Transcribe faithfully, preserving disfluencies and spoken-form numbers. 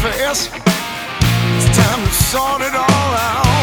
face. It's time to sort it all out.